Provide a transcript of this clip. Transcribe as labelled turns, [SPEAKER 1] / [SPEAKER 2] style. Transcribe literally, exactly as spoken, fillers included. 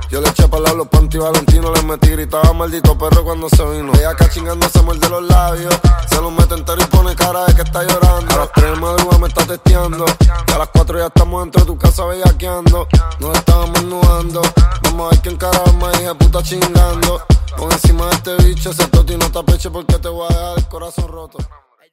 [SPEAKER 1] Yo le eché para los panty Valentino, le metí, gritaba maldito perro cuando se vino. Ella acá chingando se muerde los labios, se los mete entero y pone cara de que está llorando. A las tres de madrugada me está testeando, y a las cuatro ya estamos dentro de tu casa bellaqueando. Nos estábamos nudando, vamos a ver quién carajo me dije puta chingando. Pon encima de este bicho ese toti, no te apeche porque te voy a dejar el corazón roto.